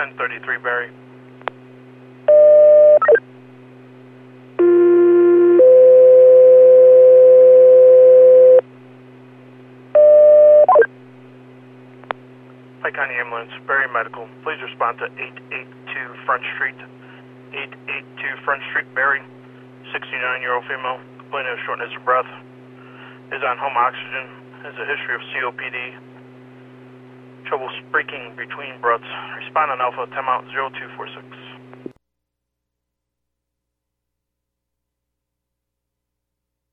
1033 Barry. Pike County Ambulance, Barry Medical. Please respond to 882 Front Street. 882 Front Street, Barry. 69-year-old female, complaining of shortness of breath. Is on home oxygen. Has a history of COPD. Trouble speaking between breaths. Respond on Alpha 10 out 0246.